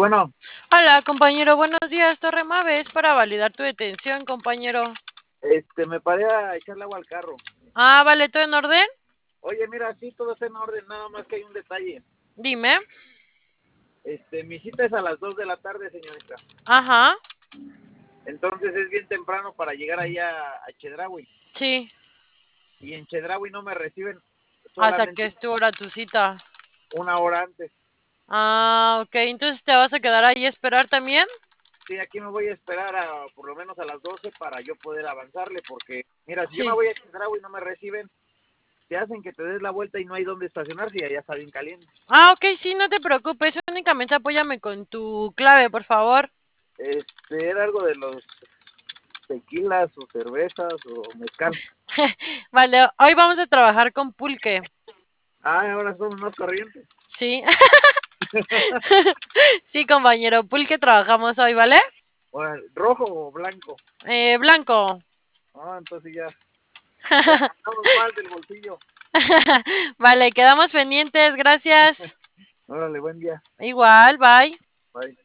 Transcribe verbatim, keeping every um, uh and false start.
bueno, Hola, compañero, buenos días. Torre Mave, es para validar tu detención, compañero. este, me paré a echarle agua al carro. Ah, vale, ¿todo en orden? Oye, mira, sí, todo está en orden, nada más que hay un detalle. Dime. Este, mi cita es a las dos de la tarde, señorita. Ajá, Entonces es bien temprano para llegar ahí a, a Chedraui. sí. Y en Chedraui no me reciben ¿Hasta qué solamente es tu hora tu cita? una hora antes. Ah, ok, entonces te vas a quedar ahí a esperar también. Sí, aquí me voy a esperar a, por lo menos a las doce para yo poder avanzarle, porque, mira, si yo me Sí. voy a Chedraui y no me reciben, te hacen que te des la vuelta y no hay dónde estacionarse y allá está bien caliente. Ah, ok, sí, no te preocupes. Únicamente apóyame con tu clave, por favor. Este, era algo de los tequilas o cervezas o mezcal. Vale, hoy vamos a trabajar con pulque. Ah, ahora somos más corrientes. Sí. Sí, compañero, pulque trabajamos hoy, ¿vale? Bueno, ¿rojo o blanco? Eh, blanco. Ah, entonces ya, ya estamos mal del bolsillo. Vale, quedamos pendientes, gracias. Órale, buen día. Igual, bye. Bye.